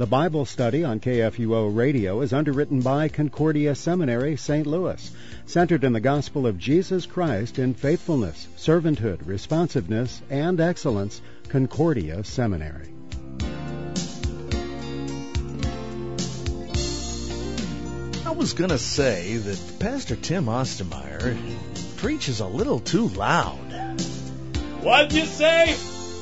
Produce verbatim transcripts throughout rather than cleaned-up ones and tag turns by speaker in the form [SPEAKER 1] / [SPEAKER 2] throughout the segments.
[SPEAKER 1] The Bible study on K F U O Radio is underwritten by Concordia Seminary, Saint Louis, centered in the gospel of Jesus Christ in faithfulness, servanthood, responsiveness, and excellence. Concordia Seminary.
[SPEAKER 2] I was going to say that Pastor Tim Ostermeyer preaches a little too loud.
[SPEAKER 3] What'd you say?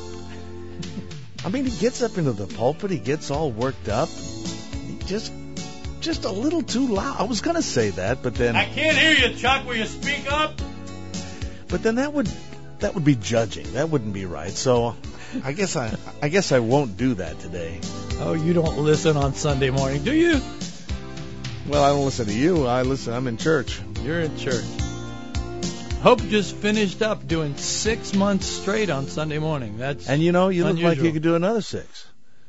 [SPEAKER 2] I mean, he gets up into the pulpit, he gets all worked up, he just just a little too loud. I was going to say that, but then...
[SPEAKER 3] I can't hear you, Chuck. Will you speak up?
[SPEAKER 2] But then that would that would be judging. That wouldn't be right. So I guess I I guess I won't do that today.
[SPEAKER 4] Oh, you don't listen on Sunday morning, do you?
[SPEAKER 2] Well, I don't listen to you. I listen. I'm in church.
[SPEAKER 4] You're in church. Hope just finished up doing six months straight on Sunday morning. That's
[SPEAKER 2] and you know, you
[SPEAKER 4] unusual.
[SPEAKER 2] look like you could do another six.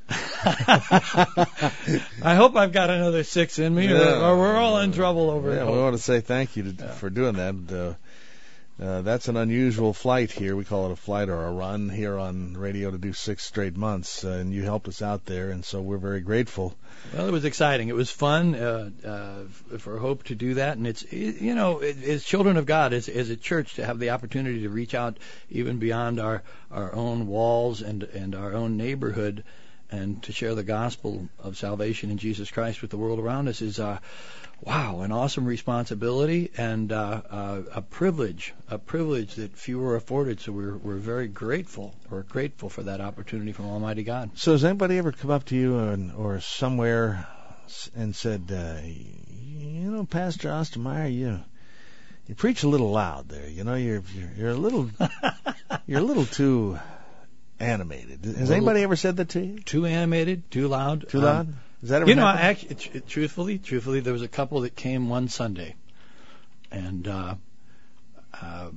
[SPEAKER 4] I hope I've got another six in me,
[SPEAKER 2] Yeah.
[SPEAKER 4] or, or we're all in trouble over
[SPEAKER 2] yeah,
[SPEAKER 4] it.
[SPEAKER 2] we want to say thank you to,
[SPEAKER 4] Yeah.
[SPEAKER 2] for doing that. Uh, uh, that's an unusual flight here. We call it a flight or a run here on radio to do six straight months, uh, and you helped us out there, and so we're very grateful.
[SPEAKER 4] Well, it was exciting. It was fun uh, uh, for Hope to do that, and it's it, you know, it, as children of God, as, as a church, to have the opportunity to reach out even beyond our, our own walls and and our own neighborhood, and to share the gospel of salvation in Jesus Christ with the world around us is, uh, wow, an awesome responsibility and uh, uh, a privilege, a privilege that few are afforded. So we're we're very grateful. We're grateful for that opportunity from Almighty God.
[SPEAKER 2] So has anybody ever come up to you and, or somewhere and said, uh, you know, Pastor Ostermeyer, you you preach a little loud there. You know, you're you're, you're a little you're a little too animated. Has
[SPEAKER 4] Little,
[SPEAKER 2] anybody ever said that to you?
[SPEAKER 4] Too animated, too loud.
[SPEAKER 2] Too loud?
[SPEAKER 4] Um,
[SPEAKER 2] Has that ever
[SPEAKER 4] You know,
[SPEAKER 2] happened?
[SPEAKER 4] I actually, tr- truthfully, truthfully, there was a couple that came one Sunday, and uh, uh,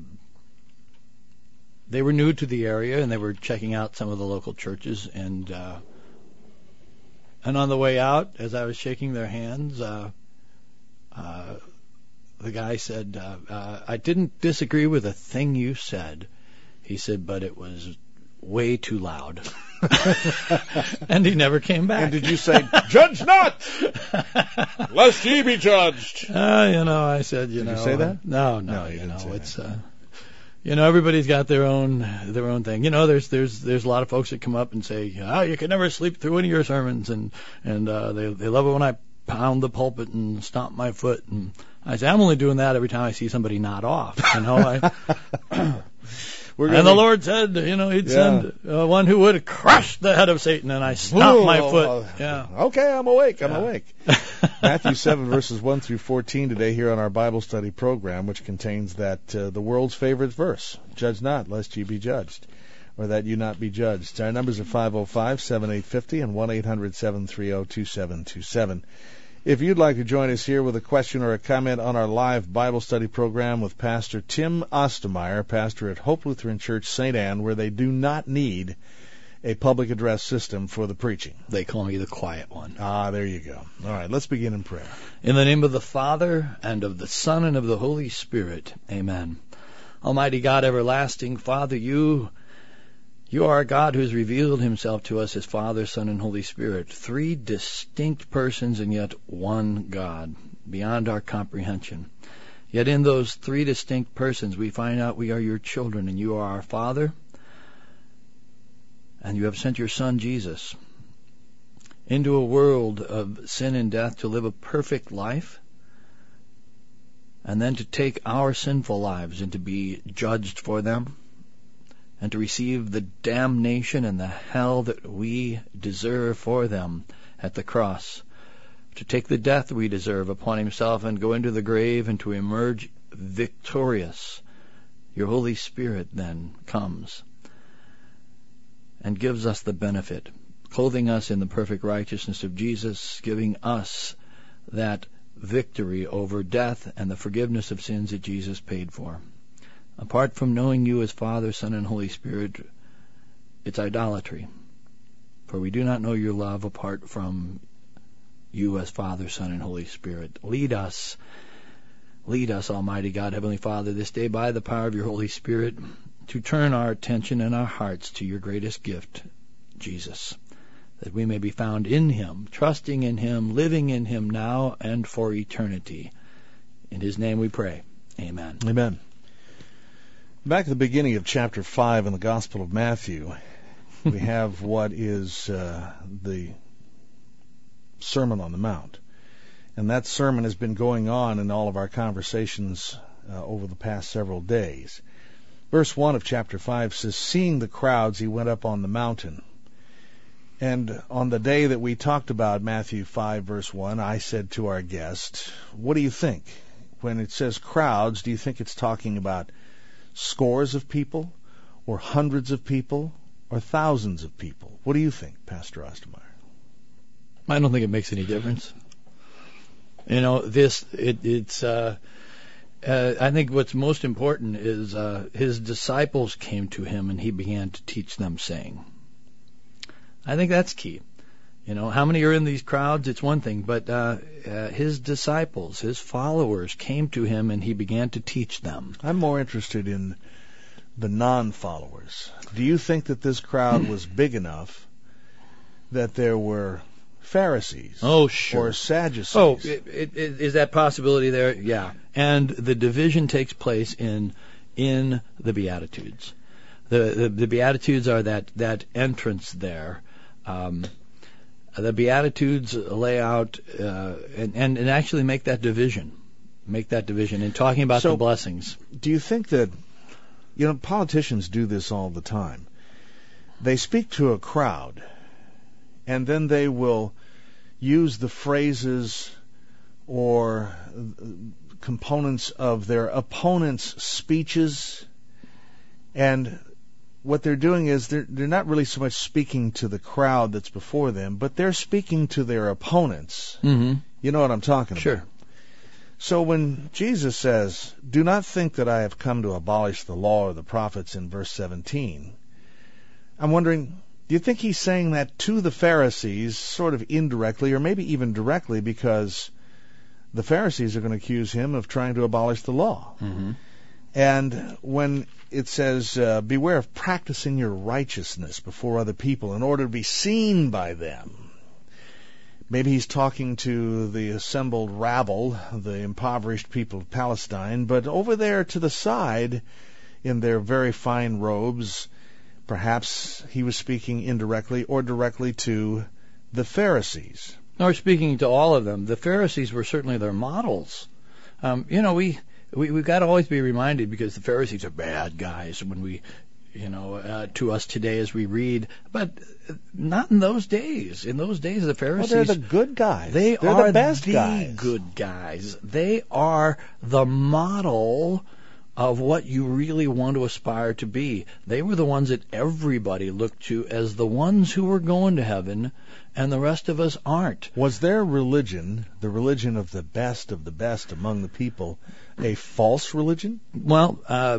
[SPEAKER 4] they were new to the area, and they were checking out some of the local churches, and uh, and on the way out, as I was shaking their hands, uh, uh, the guy said, uh, uh, "I didn't disagree with a thing you said." He said, "But it was way too loud." And he never came back.
[SPEAKER 2] And did you say, "Judge not, lest ye be judged"?
[SPEAKER 4] Uh, you know, I said, you
[SPEAKER 2] Did
[SPEAKER 4] know.
[SPEAKER 2] you say that?
[SPEAKER 4] No, no,
[SPEAKER 2] No, you
[SPEAKER 4] you
[SPEAKER 2] didn't
[SPEAKER 4] know,
[SPEAKER 2] say
[SPEAKER 4] it's,
[SPEAKER 2] that.
[SPEAKER 4] uh, you know, everybody's got their own, their own thing. You know, there's, there's, there's a lot of folks that come up and say, oh, you can never sleep through any of your sermons, and, and, uh, they, they love it when I pound the pulpit and stomp my foot. And I say, I'm only doing that every time I see somebody nod off, you know, I,
[SPEAKER 2] We're
[SPEAKER 4] and
[SPEAKER 2] gonna
[SPEAKER 4] the
[SPEAKER 2] be-
[SPEAKER 4] Lord said, you know, He'd
[SPEAKER 2] Yeah.
[SPEAKER 4] send uh, one who would crush the head of Satan, and I stomped my
[SPEAKER 2] Oh,
[SPEAKER 4] foot.
[SPEAKER 2] oh,
[SPEAKER 4] Yeah.
[SPEAKER 2] Okay, I'm awake. I'm
[SPEAKER 4] Yeah.
[SPEAKER 2] awake. Matthew seven, verses one through fourteen today here on our Bible study program, which contains that uh, the world's favorite verse, "Judge not, lest ye be judged," or that you not be judged. Our numbers are five oh five, seven eight five oh and one eight hundred, seven three oh, two seven two seven. If you'd like to join us here with a question or a comment on our live Bible study program with Pastor Tim Ostermeyer, pastor at Hope Lutheran Church, Saint Anne, where they do not need a public address system for the preaching.
[SPEAKER 4] They call me the quiet one.
[SPEAKER 2] Ah, there you go. All right, let's begin in prayer.
[SPEAKER 4] In the name of the Father, and of the Son, and of the Holy Spirit. Amen. Almighty God, everlasting Father, you... You are a God who has revealed himself to us as Father, Son, and Holy Spirit. Three distinct persons and yet one God, beyond our comprehension. Yet in those three distinct persons we find out we are your children, and you are our Father, and you have sent your Son, Jesus, into a world of sin and death to live a perfect life, and then to take our sinful lives and to be judged for them, and to receive the damnation and the hell that we deserve for them at the cross, to take the death we deserve upon himself and go into the grave and to emerge victorious. Your Holy Spirit then comes and gives us the benefit, clothing us in the perfect righteousness of Jesus, giving us that victory over death and the forgiveness of sins that Jesus paid for. Apart from knowing you as Father, Son, and Holy Spirit, it's idolatry. For we do not know your love apart from you as Father, Son, and Holy Spirit. Lead us, lead us, Almighty God, Heavenly Father, this day by the power of your Holy Spirit, to turn our attention and our hearts to your greatest gift, Jesus, that we may be found in him, trusting in him, living in him now and for eternity. In his name we pray. Amen.
[SPEAKER 2] Amen. Back at the beginning of chapter five in the Gospel of Matthew, we have what is uh, the Sermon on the Mount. And that sermon has been going on in all of our conversations uh, over the past several days. Verse one of chapter five says, "Seeing the crowds, he went up on the mountain." And on the day that we talked about Matthew five, verse one, I said to our guest, what do you think? When it says crowds, do you think it's talking about scores of people, or hundreds of people, or thousands of people? What do you think, Pastor Ostermeyer?
[SPEAKER 4] I don't think it makes any difference. You know, this, it, it's, uh, uh, I think what's most important is uh, his disciples came to him and he began to teach them, saying. I think that's key. You know, how many are in these crowds? It's one thing, but uh, uh, his disciples, his followers came to him and he began to teach them.
[SPEAKER 2] I'm more interested in the non-followers. Do you think that this crowd was big enough that there were Pharisees
[SPEAKER 4] oh, sure.
[SPEAKER 2] or Sadducees?
[SPEAKER 4] Oh, it, it, it, is that possibility there? Yeah. And the division takes place in in the Beatitudes. The the, the Beatitudes are that, that entrance there. Um, the Beatitudes lay out uh, and, and, and actually make that division, make that division in talking about
[SPEAKER 2] so,
[SPEAKER 4] the blessings.
[SPEAKER 2] Do you think that, you know, politicians do this all the time? They speak to a crowd, and then they will use the phrases or components of their opponents' speeches, and what they're doing is they're, they're not really so much speaking to the crowd that's before them, but they're speaking to their opponents.
[SPEAKER 4] Mm-hmm.
[SPEAKER 2] You know what I'm talking
[SPEAKER 4] sure.
[SPEAKER 2] about? So when Jesus says, "Do not think that I have come to abolish the law or the prophets," in verse seventeen, I'm wondering, do you think he's saying that to the Pharisees sort of indirectly or maybe even directly, because the Pharisees are going to accuse him of trying to abolish the law?
[SPEAKER 4] Mm-hmm.
[SPEAKER 2] And when it says, uh, beware of practicing your righteousness before other people in order to be seen by them, maybe he's talking to the assembled rabble, the impoverished people of Palestine, but over there to the side, in their very fine robes, perhaps he was speaking indirectly or directly to the Pharisees.
[SPEAKER 4] Or speaking to all of them. The Pharisees were certainly their models. Um, you know, we, we, we've got to always be reminded, because the Pharisees are bad guys when we, you know, uh, to us today as we read, but not in those days. In those days, the Pharisees...
[SPEAKER 2] Well, they're the good guys.
[SPEAKER 4] They
[SPEAKER 2] they're
[SPEAKER 4] are
[SPEAKER 2] the best
[SPEAKER 4] the
[SPEAKER 2] guys.
[SPEAKER 4] good guys. They are the model of what you really want to aspire to be. They were the ones that everybody looked to as the ones who were going to heaven, and the rest of us aren't.
[SPEAKER 2] Was their religion, the religion of the best of the best among the people, a false religion?
[SPEAKER 4] Well, uh,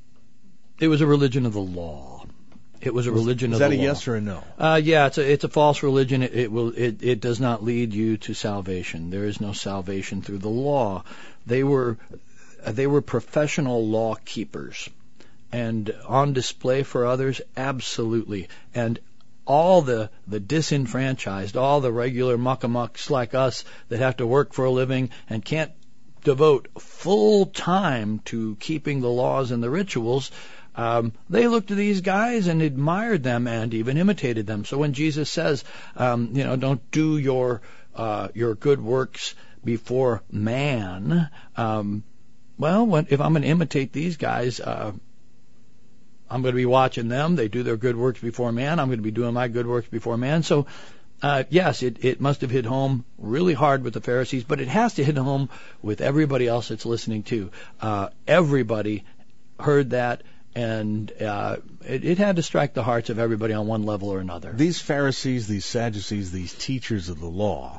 [SPEAKER 4] it was a religion of the law. It was a religion
[SPEAKER 2] was,
[SPEAKER 4] of
[SPEAKER 2] the
[SPEAKER 4] the law.
[SPEAKER 2] Is that a yes or a no?
[SPEAKER 4] Uh, yeah, it's a it's a false religion. It, it will it, it does not lead you to salvation. There is no salvation through the law. They were they were professional law keepers, and on display for others, absolutely. And all the the disenfranchised, all the regular muckamucks like us that have to work for a living and can't devote full time to keeping the laws and the rituals. Um, they looked to these guys and admired them and even imitated them. So when Jesus says, um, you know, don't do your uh, your good works before man, um, well, when, if I'm going to imitate these guys, uh, I'm going to be watching them. They do their good works before man. I'm going to be doing my good works before man. So, uh, yes, it, it must have hit home really hard with the Pharisees, but it has to hit home with everybody else that's listening too. Uh, everybody heard that. And uh, it, it had to strike the hearts of everybody on one level or another.
[SPEAKER 2] These Pharisees, these Sadducees, these teachers of the law,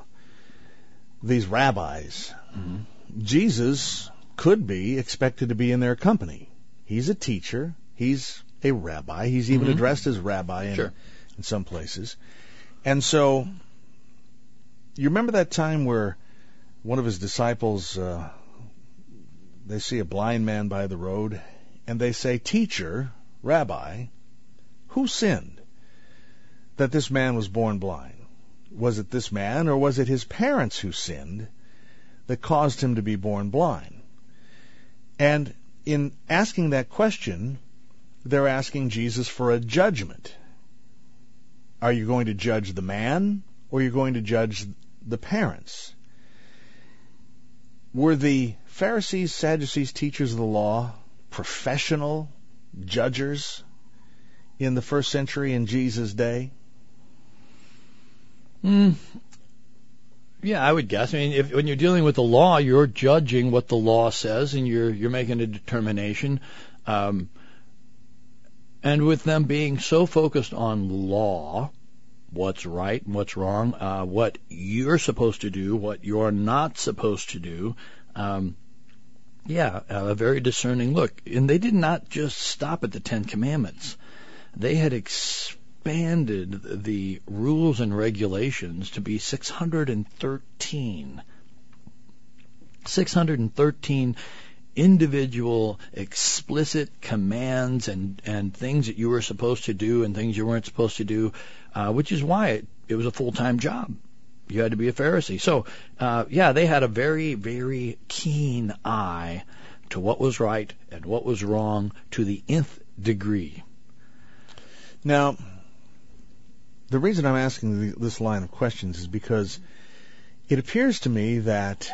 [SPEAKER 2] these rabbis, mm-hmm. Jesus could be expected to be in their company. He's a teacher. He's a rabbi. He's even mm-hmm. addressed as rabbi in,
[SPEAKER 4] sure.
[SPEAKER 2] in some places. And so, you remember that time where one of his disciples, uh, they see a blind man by the road, and they say, "Teacher, Rabbi, who sinned that this man was born blind?" Was it this man, or was it his parents who sinned that caused him to be born blind? And in asking that question, they're asking Jesus for a judgment. Are you going to judge the man, or are you going to judge the parents? Were the Pharisees, Sadducees, teachers of the law professional judgers in the first century in Jesus' day?
[SPEAKER 4] Mm, yeah, I would guess. I mean, if, when you're dealing with the law, you're judging what the law says, and you're you're making a determination. Um, and with them being so focused on law, what's right and what's wrong, uh, what you're supposed to do, what you're not supposed to do, um, yeah, a very discerning look. And they did not just stop at the Ten Commandments. They had expanded the rules and regulations to be six hundred thirteen. six hundred thirteen individual explicit commands and, and things that you were supposed to do and things you weren't supposed to do, uh, which is why it, it was a full-time job. You had to be a Pharisee. So, uh, yeah, they had a very, very keen eye to what was right and what was wrong to the nth degree.
[SPEAKER 2] Now, the reason I'm asking this line of questions is because it appears to me that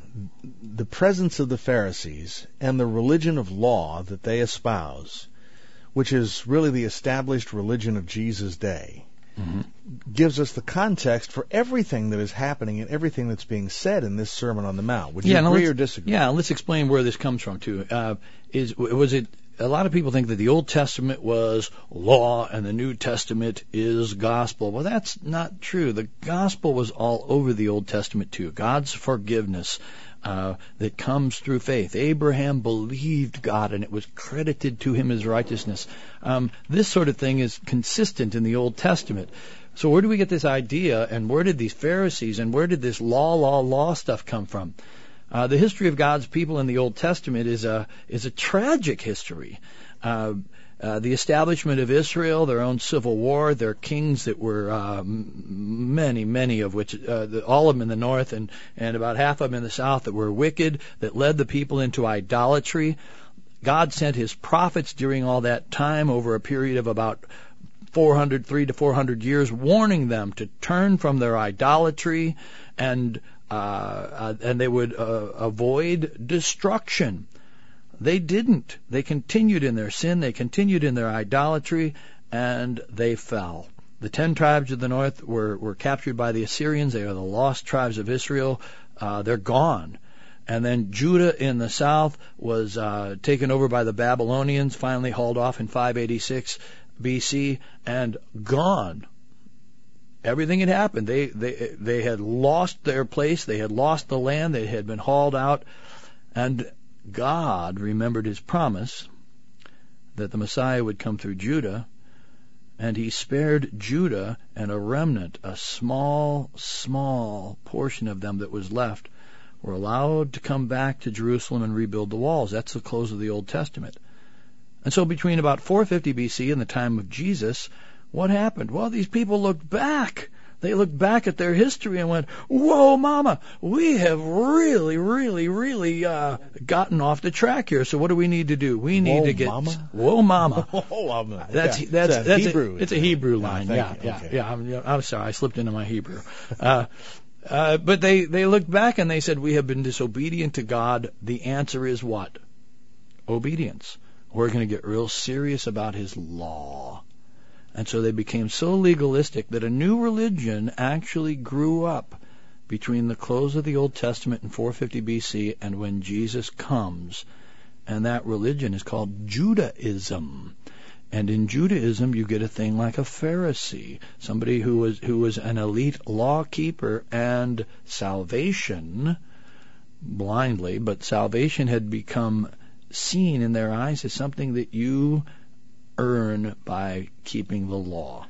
[SPEAKER 2] the presence of the Pharisees and the religion of law that they espouse, which is really the established religion of Jesus' day, mm-hmm. gives us the context for everything that is happening and everything that's being said in this Sermon on the Mount. Would you
[SPEAKER 4] yeah,
[SPEAKER 2] agree or disagree?
[SPEAKER 4] Yeah, let's explain where this comes from, too. Uh, is was it? A lot of people think that the Old Testament was law and the New Testament is gospel. Well, that's not true. The gospel was all over the Old Testament, too. God's forgiveness uh, that comes through faith. Abraham believed God, and it was credited to him as righteousness. Um, this sort of thing is consistent in the Old Testament. So where do we get this idea, and where did these Pharisees, and where did this law, law, law stuff come from? Uh, the history of God's people in the Old Testament is a is a tragic history. Uh, uh, the establishment of Israel, their own civil war, their kings that were uh, many, many of which, uh, the, all of them in the north and, and about half of them in the south that were wicked, that led the people into idolatry. God sent his prophets during all that time over a period of about four hundred, three to four hundred years, warning them to turn from their idolatry and Uh, uh, and they would uh, avoid destruction. They didn't. They continued in their sin. They continued in their idolatry, and they fell. The ten tribes of the north were, were captured by the Assyrians. They are the lost tribes of Israel. Uh, they're gone. And then Judah in the south was uh, taken over by the Babylonians, finally hauled off in five eighty-six B C, and gone. Everything had happened. They they they had lost their place. They had lost the land. They had been hauled out. And God remembered his promise that the Messiah would come through Judah, and he spared Judah and a remnant, a small, small portion of them that was left, were allowed to come back to Jerusalem and rebuild the walls. That's the close of the Old Testament. And so between about four fifty B C and the time of Jesus, what happened? Well, these people looked back. They looked back at their history and went, whoa, mama, we have really, really, really uh, gotten off the track here. So what do we need to do? We need
[SPEAKER 2] whoa,
[SPEAKER 4] to get...
[SPEAKER 2] Mama?
[SPEAKER 4] Whoa, mama.
[SPEAKER 2] Whoa, mama.
[SPEAKER 4] That's,
[SPEAKER 2] yeah.
[SPEAKER 4] that's,
[SPEAKER 2] it's a
[SPEAKER 4] that's
[SPEAKER 2] Hebrew.
[SPEAKER 4] A, it's a Hebrew line.
[SPEAKER 2] Oh,
[SPEAKER 4] yeah,
[SPEAKER 2] you.
[SPEAKER 4] yeah,
[SPEAKER 2] okay.
[SPEAKER 4] yeah. I'm, I'm sorry. I slipped into my Hebrew. Uh, uh, but they, they looked back and they said, we have been disobedient to God. The answer is what? Obedience. We're going to get real serious about his law. And so they became so legalistic that a new religion actually grew up between the close of the Old Testament in four fifty B C and when Jesus comes. And that religion is called Judaism. And in Judaism, you get a thing like a Pharisee, somebody who was who was an elite law keeper, and salvation, blindly, but salvation had become seen in their eyes as something that you earn by keeping the law.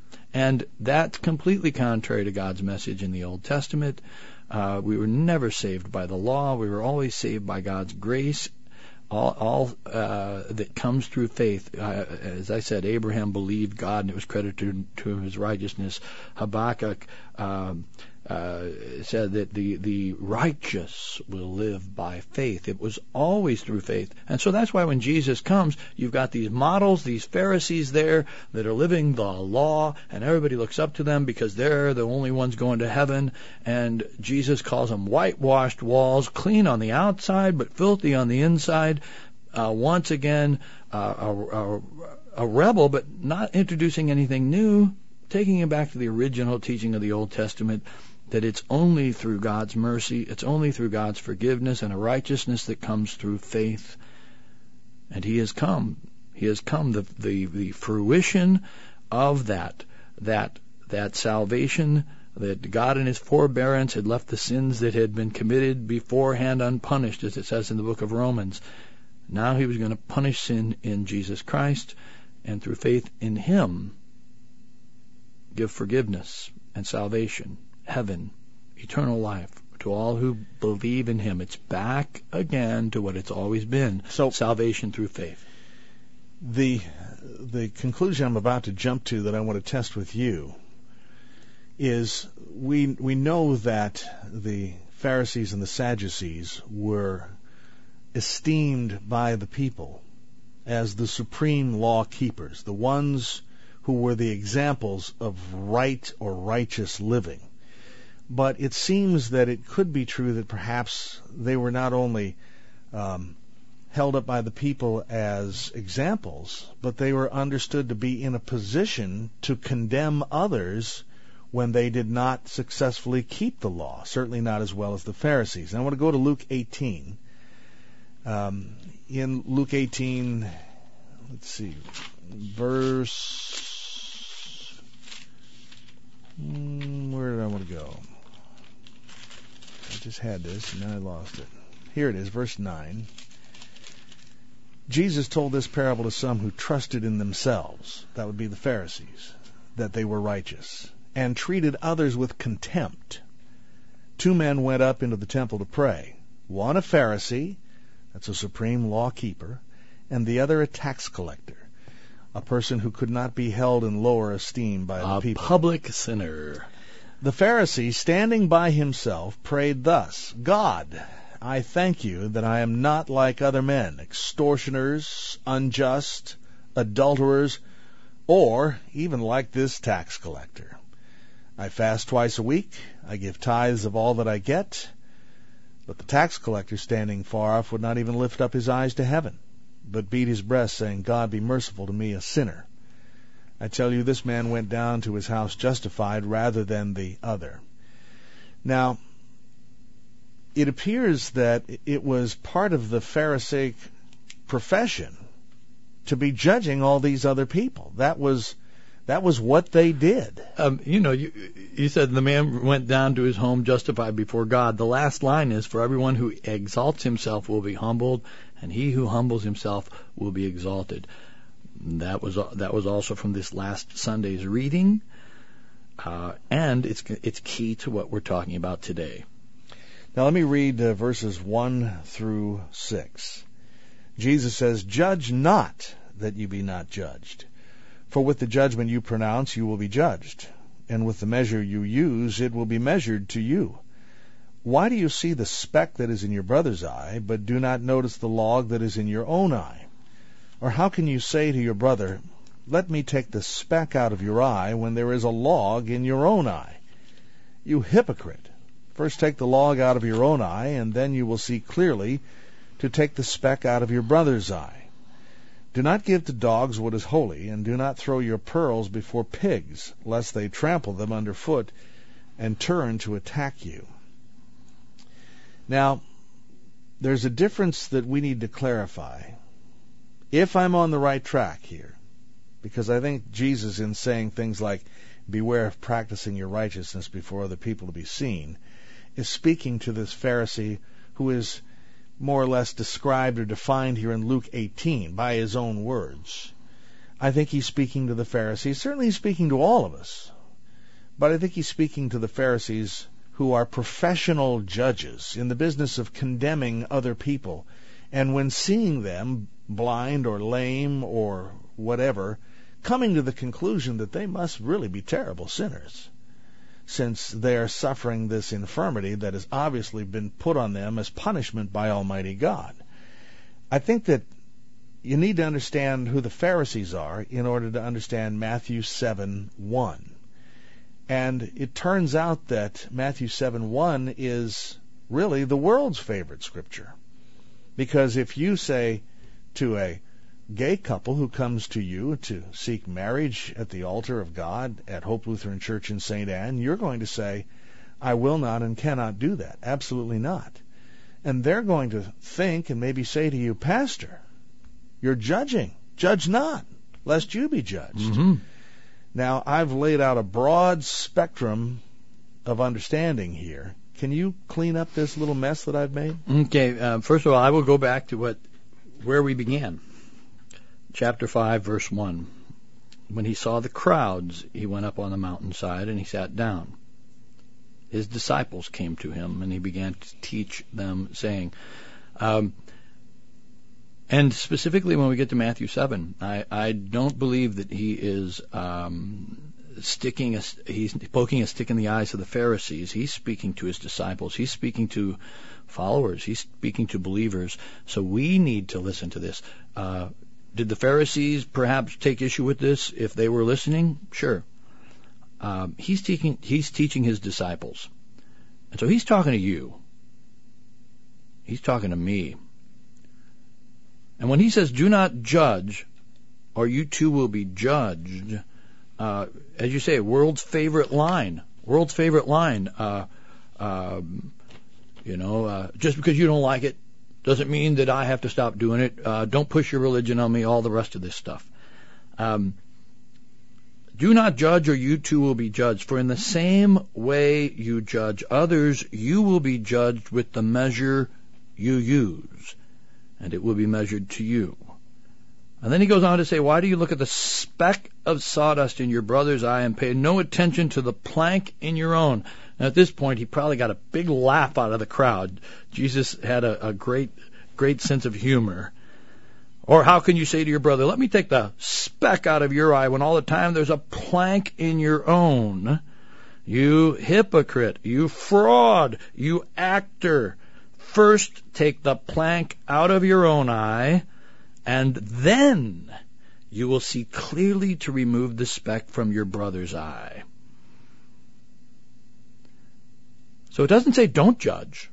[SPEAKER 4] And that's completely contrary to God's message in the Old Testament. Uh, we were never saved by the law. We were always saved by God's grace all, all uh, that comes through faith. Uh, as I said, Abraham believed God, and it was credited to his righteousness. Habakkuk uh, uh, said that the, the righteous will live by faith. It was always through faith. And so that's why when Jesus comes, you've got these models, these Pharisees there that are living the law, and everybody looks up to them because they're the only ones going to heaven. And Jesus calls them whitewashed walls, clean on the outside but filthy on the inside. Uh, once again, uh, a, a, a rebel, but not introducing anything new, taking it back to the original teaching of the Old Testament, that it's only through God's mercy, it's only through God's forgiveness and a righteousness that comes through faith. And he has come. He has come. The, the, the fruition of that, that, that salvation, that God in his forbearance had left the sins that had been committed beforehand unpunished, as it says in the book of Romans. Now he was going to punish sin in Jesus Christ, and through faith in him, give forgiveness and salvation, heaven, eternal life to all who believe in him. It's back again to what it's always been,
[SPEAKER 2] so
[SPEAKER 4] salvation through faith.
[SPEAKER 2] The the conclusion I'm about to jump to that I want to test with you is we we know that the Pharisees and the Sadducees were esteemed by the people as the supreme law keepers, the ones who were the examples of right or righteous living. But it seems that it could be true that perhaps they were not only um, held up by the people as examples, but they were understood to be in a position to condemn others when they did not successfully keep the law, certainly not as well as the Pharisees. And I want to go to Luke eighteen. Um, in Luke eighteen, let's see, verse... Hmm, where did I want to go? I just had this, and now I lost it. Here it is, verse nine. Jesus told this parable to some who trusted in themselves, that would be the Pharisees, that they were righteous, and treated others with contempt. Two men went up into the temple to pray, one a Pharisee, that's a supreme law keeper, and the other a tax collector, a person who could not be held in lower esteem by the
[SPEAKER 4] a
[SPEAKER 2] people.
[SPEAKER 4] A public sinner.
[SPEAKER 2] The Pharisee, standing by himself, prayed thus, God, I thank you that I am not like other men, extortioners, unjust, adulterers, or even like this tax collector. I fast twice a week, I give tithes of all that I get. But the tax collector, standing far off, would not even lift up his eyes to heaven, but beat his breast, saying, God, be merciful to me, a sinner. I tell you, this man went down to his house justified rather than the other. Now, it appears that it was part of the Pharisaic profession to be judging all these other people. That was that was what they did.
[SPEAKER 4] Um, you know, you, you said the man went down to his home justified before God. The last line is, for everyone who exalts himself will be humbled, and he who humbles himself will be exalted. That was that was also from this last Sunday's reading, uh, and it's it's key to what we're talking about today.
[SPEAKER 2] Now let me read uh, verses one through six. Jesus says, Judge not, that you be not judged. For with the judgment you pronounce, you will be judged, and with the measure you use, it will be measured to you. Why do you see the speck that is in your brother's eye, but do not notice the log that is in your own eye? Or how can you say to your brother, let me take the speck out of your eye, when there is a log in your own eye? You hypocrite! First take the log out of your own eye, and then you will see clearly to take the speck out of your brother's eye. Do not give to dogs what is holy, and do not throw your pearls before pigs, lest they trample them underfoot and turn to attack you. Now, there's a difference that we need to clarify. If I'm on the right track here, because I think Jesus, in saying things like, beware of practicing your righteousness before other people to be seen, is speaking to this Pharisee who is more or less described or defined here in Luke eighteen by his own words. I think he's speaking to the Pharisees. Certainly he's speaking to all of us. But I think he's speaking to the Pharisees who are professional judges in the business of condemning other people And when seeing them, blind or lame or whatever, coming to the conclusion that they must really be terrible sinners, since they are suffering this infirmity that has obviously been put on them as punishment by Almighty God. I think that you need to understand who the Pharisees are in order to understand Matthew seven one. And it turns out that Matthew seven one is really the world's favorite scripture. Because if you say to a gay couple who comes to you to seek marriage at the altar of God at Hope Lutheran Church in Saint Anne, you're going to say, I will not and cannot do that. Absolutely not. And they're going to think and maybe say to you, Pastor, you're judging. Judge not, lest you be judged.
[SPEAKER 4] Mm-hmm.
[SPEAKER 2] Now, I've laid out a broad spectrum of understanding here. Can you clean up this little mess that I've made?
[SPEAKER 4] Okay, uh, first of all, I will go back to what where we began. Chapter five, verse one. When he saw the crowds, he went up on the mountainside and he sat down. His disciples came to him and he began to teach them, saying, um, and specifically when we get to Matthew seven, I, I don't believe that he is um, sticking a, he's poking a stick in the eyes of the Pharisees. He's speaking to his disciples. He's speaking to followers. He's speaking to believers. So we need to listen to this. Uh, did the Pharisees perhaps take issue with this if they were listening? Sure. Um, he's teaching. He's teaching his disciples, and so he's talking to you. He's talking to me. And when he says, do not judge, or you too will be judged, uh, as you say, world's favorite line, world's favorite line, uh, uh, you know, uh, just because you don't like it doesn't mean that I have to stop doing it. Uh, don't push your religion on me, all the rest of this stuff. Um, do not judge, or you too will be judged. For in the same way you judge others, you will be judged with the measure you use, and it will be measured to you. And then he goes on to say, why do you look at the speck of sawdust in your brother's eye and pay no attention to the plank in your own? And at this point, he probably got a big laugh out of the crowd. Jesus had a, a great, great sense of humor. Or how can you say to your brother, let me take the speck out of your eye when all the time there's a plank in your own? You hypocrite, you fraud, you actor. First take the plank out of your own eye, and then you will see clearly to remove the speck from your brother's eye. So it doesn't say don't judge.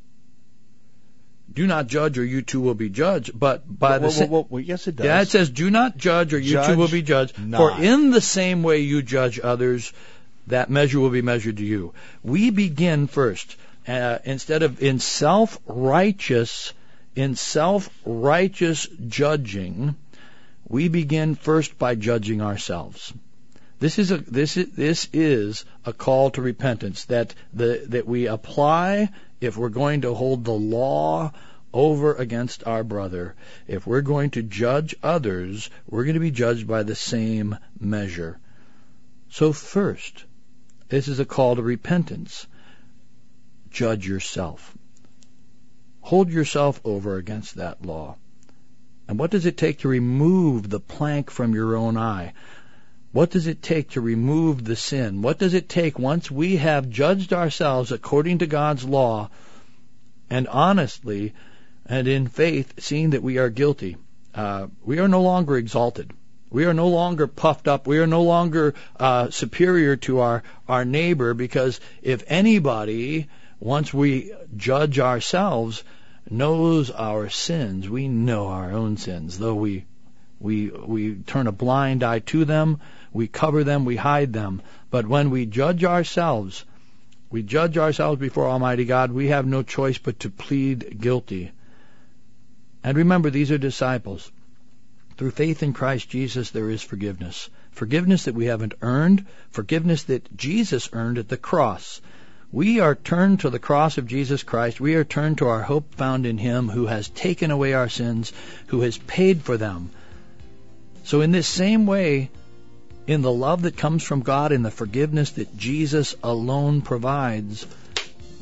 [SPEAKER 4] Do not judge, or you too will be judged. But by
[SPEAKER 2] well,
[SPEAKER 4] the
[SPEAKER 2] well, well, well, yes, it does.
[SPEAKER 4] Yeah, it says do not judge, or you
[SPEAKER 2] Judge
[SPEAKER 4] too will be judged.
[SPEAKER 2] not.
[SPEAKER 4] For in the same way you judge others, that measure will be measured to you. We begin first. Uh, instead of in self-righteous, in self-righteous judging, we begin first by judging ourselves. This is a this is this is a call to repentance that the that we apply if we're going to hold the law over against our brother. If we're going to judge others, we're going to be judged by the same measure. So first, this is a call to repentance. Judge yourself. Hold yourself over against that law. And what does it take to remove the plank from your own eye? What does it take to remove the sin? What does it take once we have judged ourselves according to God's law and honestly and in faith, seeing that we are guilty? Uh, we are no longer exalted. We are no longer puffed up. We are no longer uh, superior to our, our neighbor, because if anybody, once we judge ourselves, knows our sins, we know our own sins. Though we we we turn a blind eye to them, we cover them, we hide them. But when we judge ourselves, we judge ourselves before Almighty God, we have no choice but to plead guilty. And remember, these are disciples. Through faith in Christ Jesus, there is forgiveness. Forgiveness that we haven't earned, forgiveness that Jesus earned at the cross. We are turned to the cross of Jesus Christ. We are turned to our hope found in Him who has taken away our sins, who has paid for them. So in this same way, in the love that comes from God and the forgiveness that Jesus alone provides,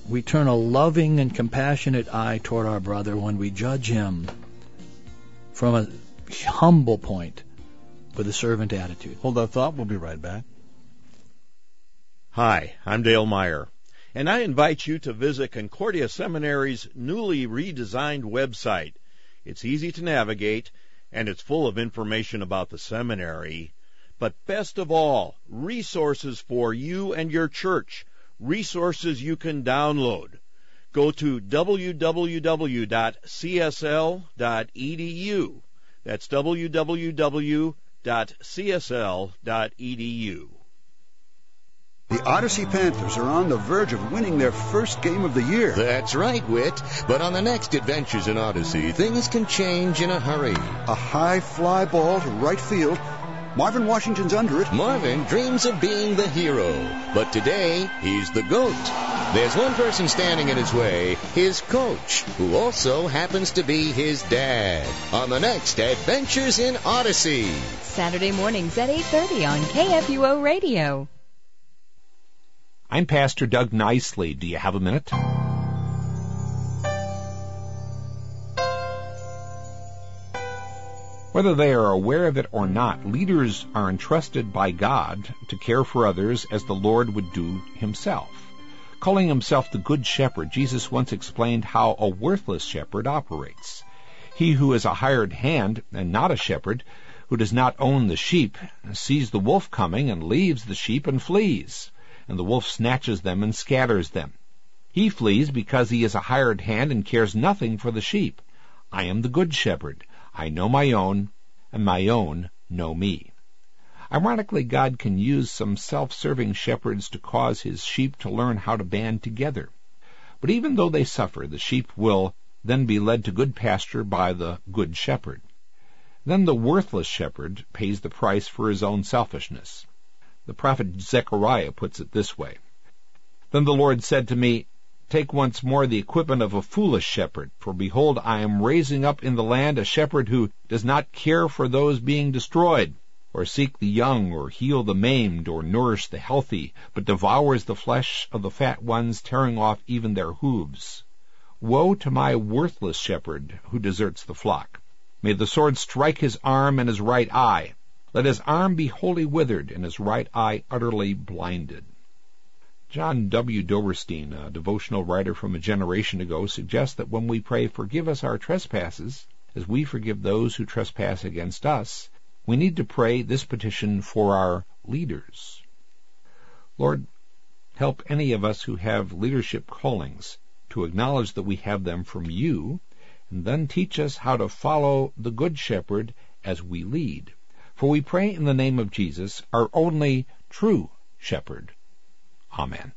[SPEAKER 4] we turn a loving and compassionate eye toward our brother when we judge him from a humble point with a servant attitude.
[SPEAKER 2] Hold that thought. We'll be right back.
[SPEAKER 5] Hi, I'm Dale Meyer, and I invite you to visit Concordia Seminary's newly redesigned website. It's easy to navigate, and it's full of information about the seminary. But best of all, resources for you and your church, resources you can download. Go to w w w dot c s l dot e d u. That's w w w dot c s l dot e d u.
[SPEAKER 6] The Odyssey Panthers are on the verge of winning their first game of the year.
[SPEAKER 7] That's right, Whit. But on the next Adventures in Odyssey, things can change in a hurry.
[SPEAKER 6] A high fly ball to right field. Marvin Washington's under it.
[SPEAKER 7] Marvin dreams of being the hero, but today he's the GOAT. There's one person standing in his way, his coach, who also happens to be his dad. On the next Adventures in Odyssey.
[SPEAKER 8] Saturday mornings at eight thirty on K F U O Radio.
[SPEAKER 9] I'm Pastor Doug Nicely. Do you have a minute? Whether they are aware of it or not, leaders are entrusted by God to care for others as the Lord would do himself. Calling himself the Good Shepherd, Jesus once explained how a worthless shepherd operates. He who is a hired hand and not a shepherd, who does not own the sheep, sees the wolf coming and leaves the sheep and flees, and the wolf snatches them and scatters them. He flees because he is a hired hand and cares nothing for the sheep. I am the Good Shepherd. I know my own, and my own know me. Ironically, God can use some self-serving shepherds to cause his sheep to learn how to band together. But even though they suffer, the sheep will then be led to good pasture by the Good Shepherd. Then the worthless shepherd pays the price for his own selfishness. The prophet Zechariah puts it this way. Then the Lord said to me, Take once more the equipment of a foolish shepherd, for behold, I am raising up in the land a shepherd who does not care for those being destroyed, or seek the young, or heal the maimed, or nourish the healthy, but devours the flesh of the fat ones, tearing off even their hooves. Woe to my worthless shepherd who deserts the flock. May the sword strike his arm and his right eye. Let his arm be wholly withered, and his right eye utterly blinded. John W. Doverstein, a devotional writer from a generation ago, suggests that when we pray, Forgive us our trespasses, as we forgive those who trespass against us, we need to pray this petition for our leaders. Lord, help any of us who have leadership callings to acknowledge that we have them from you, and then teach us how to follow the Good Shepherd as we lead. For we pray in the name of Jesus, our only true shepherd. Amen.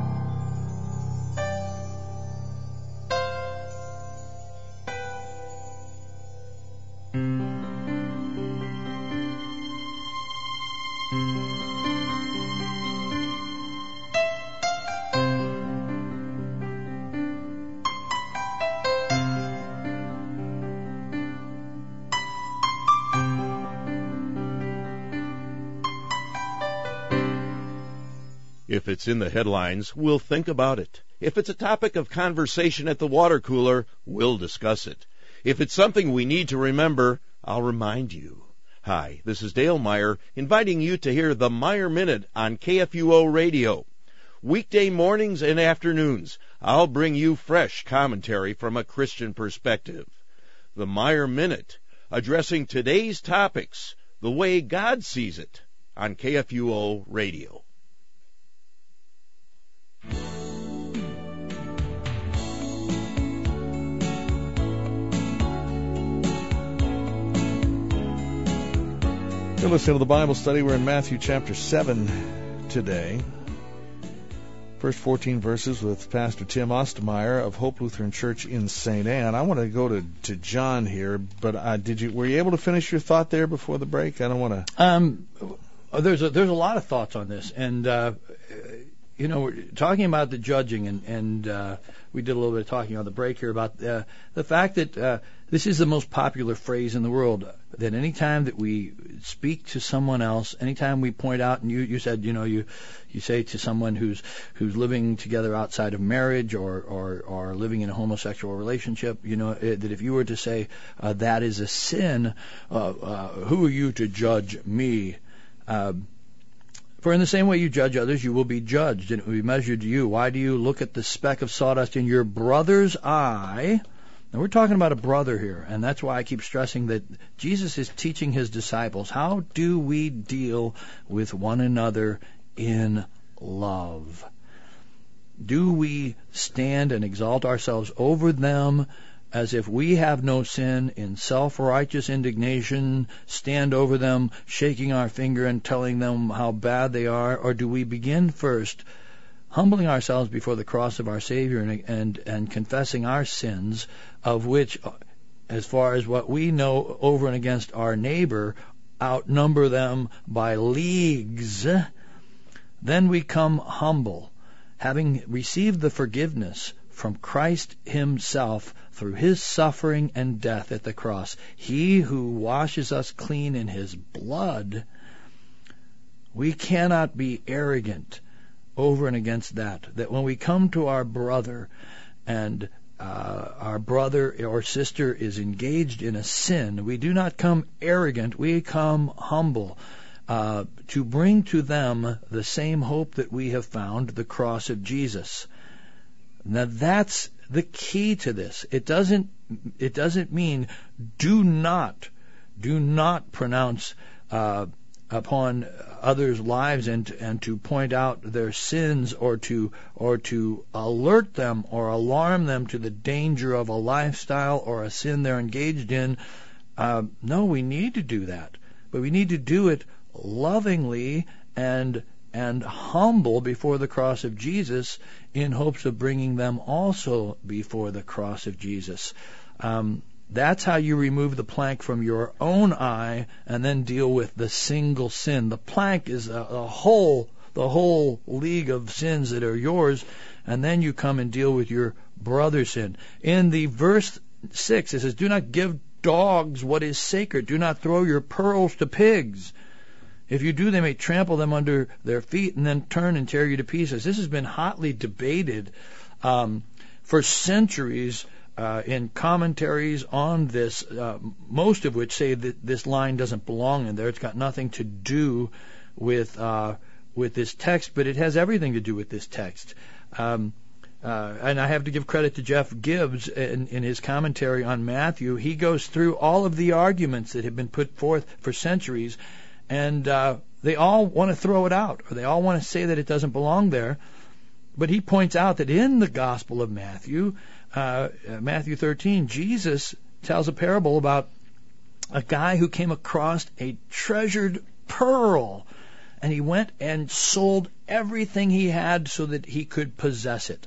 [SPEAKER 5] If it's in the headlines, we'll think about it. If it's a topic of conversation at the water cooler, we'll discuss it. If it's something we need to remember, I'll remind you. Hi, this is Dale Meyer, inviting you to hear the Meyer Minute on K F U O Radio. Weekday mornings and afternoons, I'll bring you fresh commentary from a Christian perspective. The Meyer Minute, addressing today's topics the way God sees it on K F U O Radio.
[SPEAKER 2] You're listening to the Bible study. We're in Matthew chapter seven today. First fourteen verses with Pastor Tim Ostermeyer of Hope Lutheran Church in Saint Anne. I want to go to, to John here, but uh, did you were you able to finish your thought there before the break? I don't want to.
[SPEAKER 4] Um, there's a there's a lot of thoughts on this, and uh, you know, we're talking about the judging, and, and uh, we did a little bit of talking on the break here about uh, the fact that uh, this is the most popular phrase in the world, that any time that we speak to someone else, anytime we point out, and you, you said, you know, you you say to someone who's who's living together outside of marriage or, or, or living in a homosexual relationship, you know, that if you were to say uh, that is a sin, uh, uh, who are you to judge me? Uh, For in the same way you judge others, you will be judged, and it will be measured to you. Why do you look at the speck of sawdust in your brother's eye? Now, we're talking about a brother here, and that's why I keep stressing that Jesus is teaching his disciples, how do we deal with one another in love? Do we stand and exalt ourselves over them as if we have no sin, in self-righteous indignation, stand over them, shaking our finger and telling them how bad they are? Or do we begin first humbling ourselves before the cross of our Savior and, and, and confessing our sins, of which, as far as what we know over and against our neighbor, outnumber them by leagues? Then we come humble, having received the forgiveness from Christ himself through his suffering and death at the cross. He who washes us clean in his blood. We cannot be arrogant over and against that. That when we come to our brother and uh, our brother or sister is engaged in a sin, we do not come arrogant, we come humble, uh, to bring to them the same hope that we have found, the cross of Jesus. Now that's the key to this. It doesn't it doesn't mean do not do not pronounce uh, upon others' lives and and to point out their sins or to or to alert them or alarm them to the danger of a lifestyle or a sin they're engaged in. Uh, no, we need to do that, but we need to do it lovingly and and humble before the cross of Jesus, in hopes of bringing them also before the cross of Jesus. Um, that's how you remove the plank from your own eye and then deal with the single sin. The plank is a, a whole, the whole league of sins that are yours, and then you come and deal with your brother's sin. In the verse six, it says, "Do not give dogs what is sacred. Do not throw your pearls to pigs. If you do, they may trample them under their feet and then turn and tear you to pieces." This has been hotly debated um, for centuries uh, in commentaries on this, uh, most of which say that this line doesn't belong in there. It's got nothing to do with uh, with this text, but it has everything to do with this text. Um, uh, and I have to give credit to Jeff Gibbs in, in his commentary on Matthew. He goes through all of the arguments that have been put forth for centuries, and uh, they all want to throw it out, or they all want to say that it doesn't belong there. But he points out that in the Gospel of Matthew, uh, Matthew thirteen, Jesus tells a parable about a guy who came across a treasured pearl, and he went and sold everything he had so that he could possess it.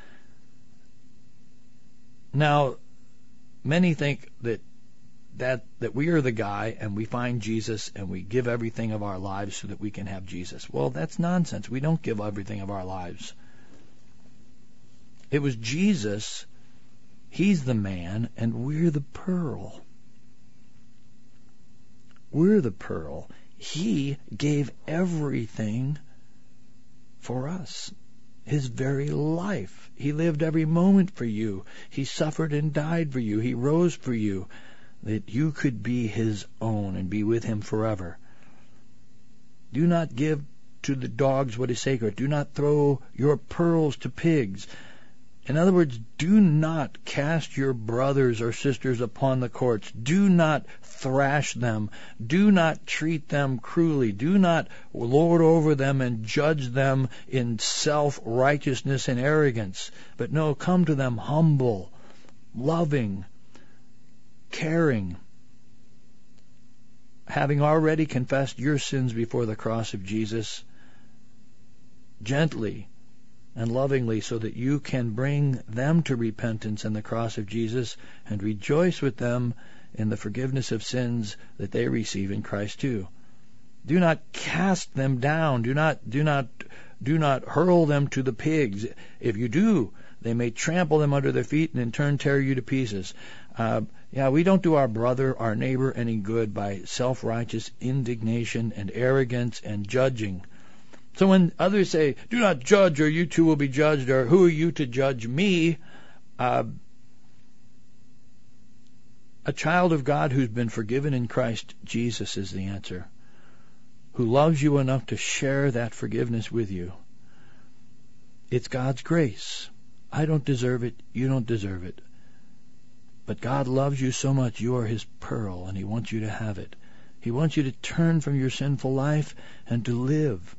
[SPEAKER 4] Now, many think that that that we are the guy and we find Jesus and we give everything of our lives so that we can have Jesus. Well, that's nonsense. We don't give everything of our lives. It was Jesus. He's the man and we're the pearl. We're the pearl. He gave everything for us. His very life. He lived every moment for you. He suffered and died for you. He rose for you, that you could be his own and be with him forever. Do not give to the dogs what is sacred. Do not throw your pearls to pigs. In other words, do not cast your brothers or sisters upon the courts. Do not thrash them. Do not treat them cruelly. Do not lord over them and judge them in self-righteousness and arrogance. But no, come to them humble, loving, caring, having already confessed your sins before the cross of Jesus, gently and lovingly, so that you can bring them to repentance and the cross of Jesus and rejoice with them in the forgiveness of sins that they receive in Christ too. Do not cast them down. Do not do not do not hurl them to the pigs. If you do, they may trample them under their feet and in turn tear you to pieces. Uh, yeah, we don't do our brother, our neighbor, any good by self-righteous indignation and arrogance and judging. So when others say, do not judge or you too will be judged, or who are you to judge me? Uh, a child of God who's been forgiven in Christ Jesus is the answer, who loves you enough to share that forgiveness with you. It's God's grace. I don't deserve it. You don't deserve it. But God loves you so much. You are His pearl, and He wants you to have it. He wants you to turn from your sinful life and to live.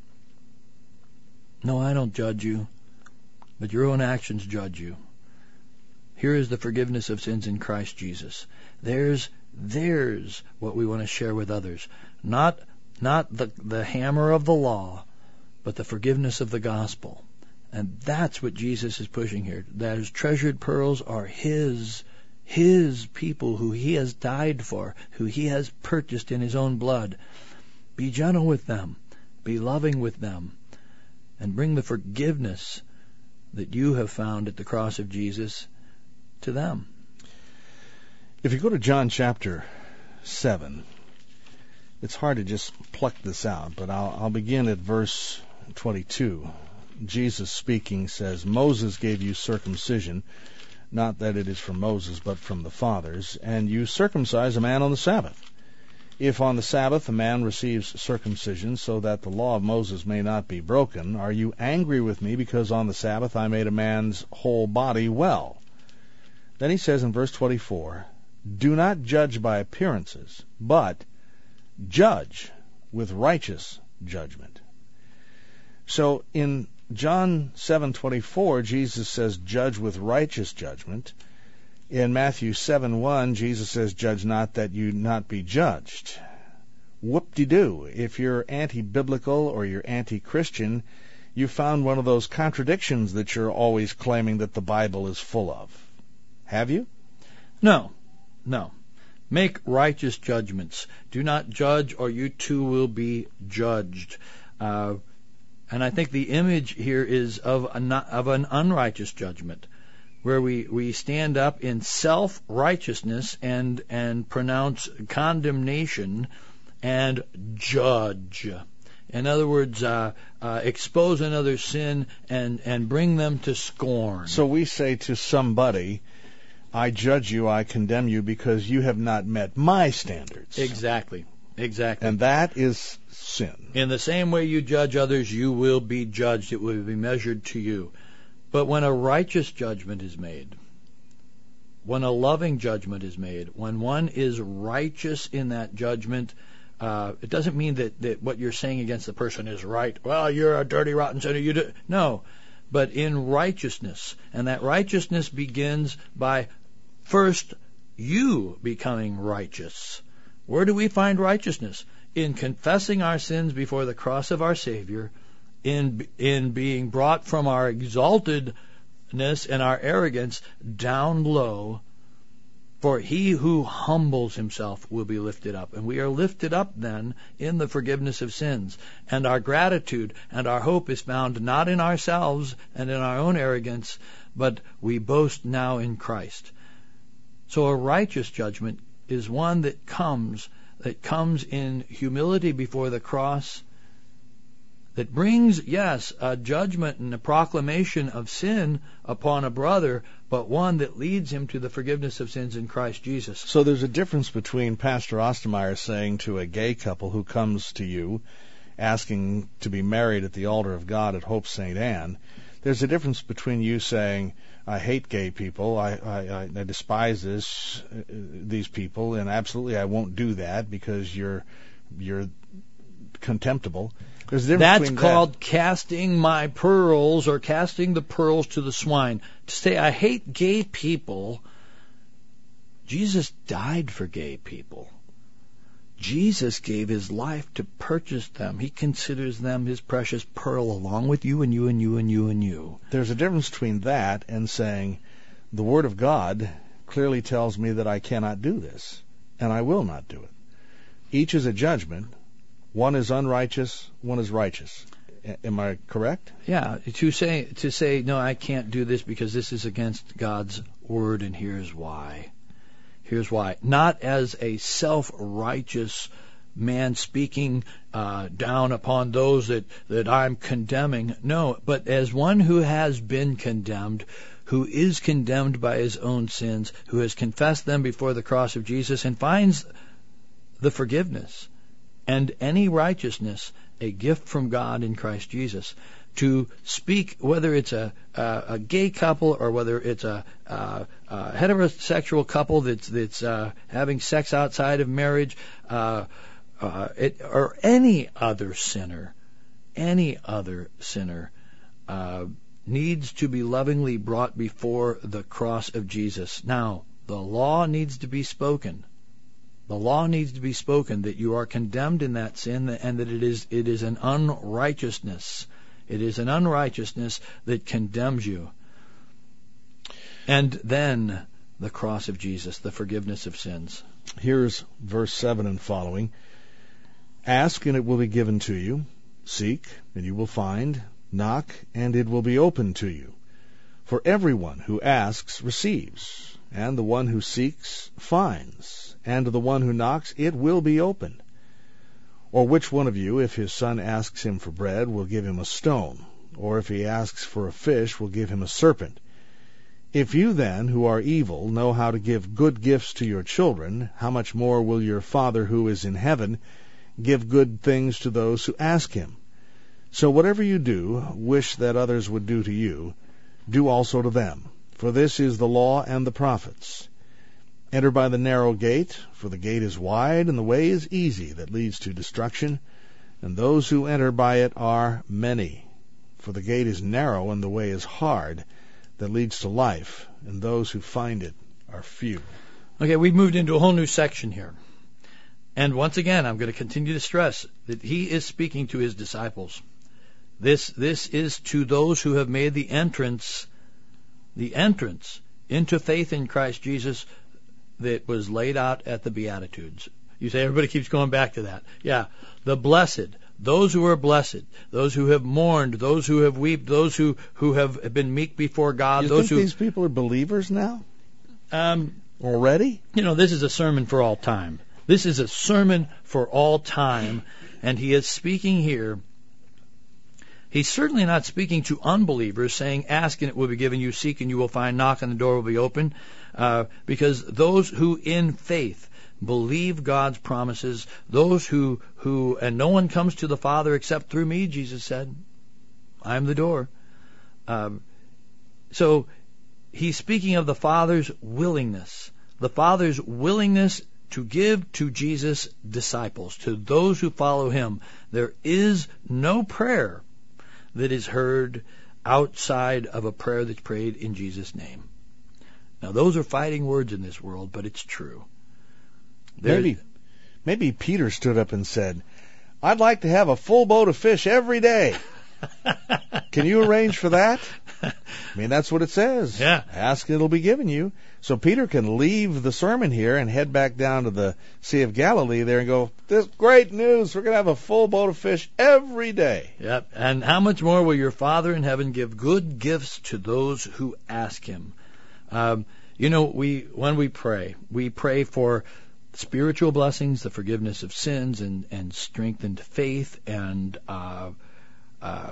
[SPEAKER 4] No, I don't judge you, but your own actions judge you. Here is the forgiveness of sins in Christ Jesus. There's, there's what we want to share with others. Not, not the, the hammer of the law, but the forgiveness of the gospel. And that's what Jesus is pushing here. Those treasured pearls are His, His people who He has died for, who He has purchased in His own blood. Be gentle with them. Be loving with them. And bring the forgiveness that you have found at the cross of Jesus to them.
[SPEAKER 2] If you go to John chapter seven, it's hard to just pluck this out, but I'll, I'll begin at verse twenty-two. Jesus speaking says, Moses gave you circumcision, not that it is from Moses, but from the fathers, and you circumcise a man on the Sabbath. If on the Sabbath a man receives circumcision, so that the law of Moses may not be broken, are you angry with me because on the Sabbath I made a man's whole body well? Then he says in verse twenty-four, do not judge by appearances, but judge with righteous judgment. So in John seven twenty-four, Jesus says, judge with righteous judgment. In Matthew seven one, Jesus says, judge not that you not be judged. Whoop-de-doo. If you're anti-biblical or you're anti-Christian, you found one of those contradictions that you're always claiming that the Bible is full of. Have you?
[SPEAKER 4] No, no. Make righteous judgments. Do not judge, or you too will be judged. Uh, and I think the image here is of, a, of an unrighteous judgment, where we, we stand up in self-righteousness and, and pronounce condemnation and judge. In other words, uh, uh, expose another's sin and, and bring them to scorn.
[SPEAKER 2] So we say to somebody, I judge you, I condemn you because you have not met my standards.
[SPEAKER 4] Exactly, exactly.
[SPEAKER 2] And that is sin.
[SPEAKER 4] In the same way you judge others, you will be judged. It will be measured to you. But when a righteous judgment is made, when a loving judgment is made, when one is righteous in that judgment, uh, it doesn't mean that, that what you're saying against the person is right. Well, you're a dirty, rotten sinner. You do. No, but in righteousness. And that righteousness begins by first you becoming righteous. Where do we find righteousness? In confessing our sins before the cross of our Savior, in in being brought from our exaltedness and our arrogance down low, for he who humbles himself will be lifted up. And we are lifted up then in the forgiveness of sins. And our gratitude and our hope is found not in ourselves and in our own arrogance, but we boast now in Christ. So a righteous judgment is one that comes, that comes in humility before the cross, that brings, yes, a judgment and a proclamation of sin upon a brother, but one that leads him to the forgiveness of sins in Christ Jesus.
[SPEAKER 2] So there's a difference between Pastor Ostermeyer saying to a gay couple who comes to you asking to be married at the altar of God at Hope Saint Anne, there's a difference between you saying, I hate gay people, I, I, I despise this, uh, these people, and absolutely I won't do that because you're you're contemptible.
[SPEAKER 4] That's called that. Casting my pearls, or casting the pearls to the swine. To say I hate gay people, Jesus died for gay people. Jesus gave his life to purchase them. He considers them his precious pearl, along with you and you and you and you and you.
[SPEAKER 2] There's a difference between that and saying, the Word of God clearly tells me that I cannot do this, and I will not do it. Each is a judgment. One is unrighteous, one is righteous. A- am I correct?
[SPEAKER 4] Yeah, to say to say no, I can't do this because this is against God's word, and here's why. Here's why. Not as a self-righteous man speaking uh, down upon those that, that I'm condemning. No, but as one who has been condemned, who is condemned by his own sins, who has confessed them before the cross of Jesus and finds the forgiveness and any righteousness, a gift from God in Christ Jesus. To speak, whether it's a, a, a gay couple or whether it's a, a, a heterosexual couple that's that's uh, having sex outside of marriage, uh, uh, it, or any other sinner, any other sinner uh, needs to be lovingly brought before the cross of Jesus. Now, the law needs to be spoken. The law needs to be spoken that you are condemned in that sin and that it is it is an unrighteousness. It is an unrighteousness that condemns you. And then the cross of Jesus, the forgiveness of sins.
[SPEAKER 2] Here's verse seven and following. Ask, and it will be given to you. Seek, and you will find. Knock, and it will be opened to you. For everyone who asks receives, and the one who seeks finds, and to the one who knocks it will be opened. Or which one of you, if his son asks him for bread, will give him a stone? Or if he asks for a fish, will give him a serpent? If you then, who are evil, know how to give good gifts to your children, how much more will your Father who is in heaven give good things to those who ask him? So whatever you do, wish that others would do to you, do also to them. For this is the law and the prophets. Enter by the narrow gate, for the gate is wide and the way is easy that leads to destruction, and those who enter by it are many. For the gate is narrow and the way is hard that leads to life, and those who find it are few.
[SPEAKER 4] Okay, we've moved into a whole new section here. And once again, I'm going to continue to stress that he is speaking to his disciples. This this is to those who have made the entrance, the entrance into faith in Christ Jesus that was laid out at the Beatitudes. You say everybody keeps going back to that. Yeah, the blessed, those who are blessed, those who have mourned, those who have wept, those who, who have been meek before God.
[SPEAKER 2] You
[SPEAKER 4] those
[SPEAKER 2] think
[SPEAKER 4] who,
[SPEAKER 2] these people are believers now?
[SPEAKER 4] Um,
[SPEAKER 2] Already?
[SPEAKER 4] You know, this is a sermon for all time. This is a sermon for all time, and he is speaking here. He's certainly not speaking to unbelievers, saying, ask and it will be given you, seek and you will find, knock and the door will be open, uh, because those who in faith believe God's promises, those who, who, and no one comes to the Father except through me, Jesus said, I am the door. Um, so he's speaking of the Father's willingness, the Father's willingness to give to Jesus disciples, to those who follow him. There is no prayer that is heard outside of a prayer that's prayed in Jesus' name. Now, those are fighting words in this world, but it's true. There,
[SPEAKER 2] maybe, maybe Peter stood up and said, I'd like to have a full boat of fish every day. Can you arrange for that? I mean, that's what it says.
[SPEAKER 4] Yeah.
[SPEAKER 2] Ask, it'll be given you. So Peter can leave the sermon here and head back down to the Sea of Galilee there and go, this great news, we're going to have a full boat of fish every day.
[SPEAKER 4] Yep. And how much more will your Father in heaven give good gifts to those who ask him? Um, you know, we when we pray, we pray for spiritual blessings, the forgiveness of sins, and, and strengthened faith, and uh, uh,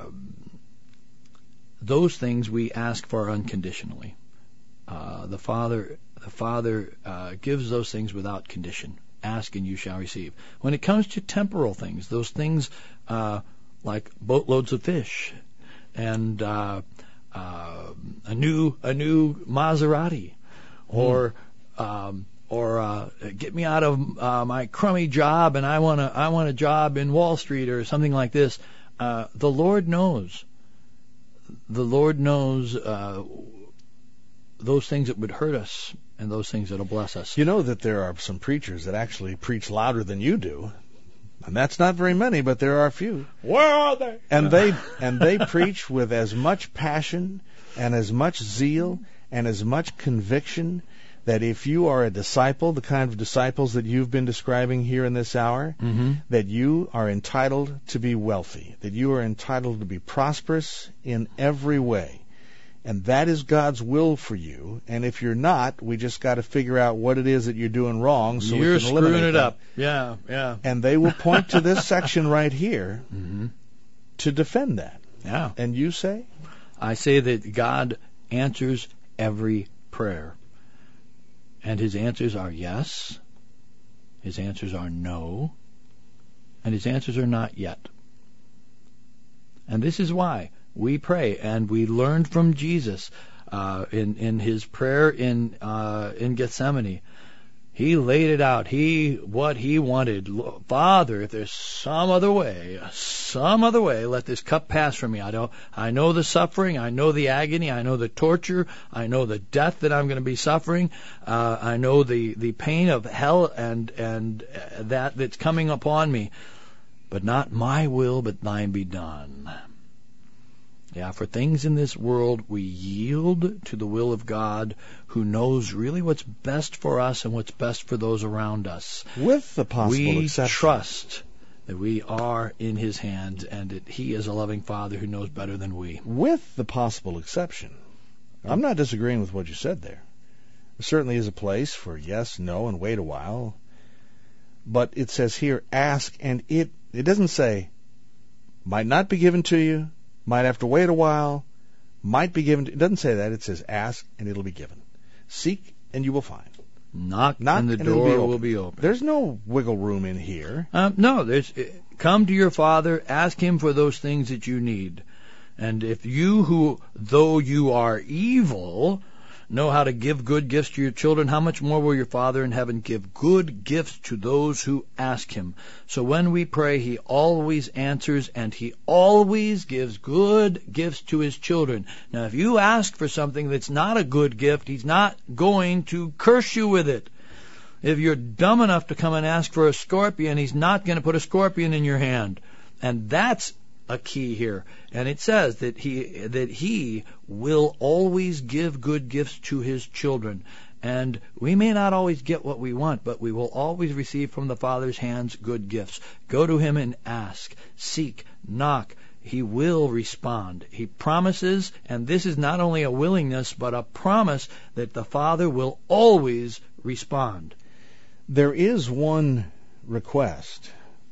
[SPEAKER 4] those things we ask for unconditionally. Uh, the Father, the Father uh, gives those things without condition. Ask and you shall receive. When it comes to temporal things, those things uh, like boatloads of fish and uh, uh, a new a new Maserati, or mm. um, or uh, get me out of uh, my crummy job and I want a I want a job in Wall Street or something like this. Uh, the Lord knows. The Lord knows uh, those things that would hurt us and those things that will bless us.
[SPEAKER 2] You know that there are some preachers that actually preach louder than you do. And that's not very many, but there are a few.
[SPEAKER 3] Where are they?
[SPEAKER 2] And they and they preach with as much passion and as much zeal and as much conviction that if you are a disciple, the kind of disciples that you've been describing here in this hour,
[SPEAKER 4] Mm-hmm.
[SPEAKER 2] that you are entitled to be wealthy, that you are entitled to be prosperous in every way. And that is God's will for you. And if you're not, we just got to figure out what it is that you're doing wrong so
[SPEAKER 4] You're
[SPEAKER 2] we can eliminate
[SPEAKER 4] screwing it
[SPEAKER 2] that.
[SPEAKER 4] up. Yeah, yeah.
[SPEAKER 2] And they will point to this section right here
[SPEAKER 4] Mm-hmm.
[SPEAKER 2] to defend that.
[SPEAKER 4] Yeah.
[SPEAKER 2] And you say?
[SPEAKER 4] I say that God answers every prayer. And his answers are yes, his answers are no, and his answers are not yet. And this is why we pray, and we learned from Jesus uh, in in his prayer in uh, in Gethsemane. He laid it out. He what he wanted. Father, if there's some other way, some other way, let this cup pass from me. I don't. I know the suffering. I know the agony. I know the torture. I know the death that I'm going to be suffering. Uh, I know the, the pain of hell and and that that's coming upon me. But not my will, but thine be done. Yeah, for things in this world, we yield to the will of God, who knows really what's best for us and what's best for those around us.
[SPEAKER 2] With the possible
[SPEAKER 4] we
[SPEAKER 2] exception.
[SPEAKER 4] trust that we are in his hands and that he is a loving Father who knows better than we.
[SPEAKER 2] With the possible exception. I'm not disagreeing with what you said there. There certainly is a place for yes, no, and wait a while. But it says here, ask, and it, it doesn't say, might not be given to you, might have to wait a while, might be given to, it doesn't say that. It says ask and it'll be given. Seek and you will find.
[SPEAKER 4] Knock,
[SPEAKER 2] Knock
[SPEAKER 4] and the
[SPEAKER 2] and it'll
[SPEAKER 4] door
[SPEAKER 2] be open.
[SPEAKER 4] will be open.
[SPEAKER 2] There's no wiggle room in here.
[SPEAKER 4] Um, no, there's. Come to your Father, ask him for those things that you need. And if you who, though you are evil, know how to give good gifts to your children, how much more will your Father in heaven give good gifts to those who ask him? So when we pray, he always answers, and he always gives good gifts to his children. Now, if you ask for something that's not a good gift, he's not going to curse you with it. If you're dumb enough to come and ask for a scorpion, he's not going to put a scorpion in your hand. And that's a key here. And it says that he that he will always give good gifts to his children. And we may not always get what we want, but we will always receive from the Father's hands good gifts. Go to him and ask, seek, knock. He will respond. He promises, and this is not only a willingness, but a promise that the Father will always respond.
[SPEAKER 2] There is one request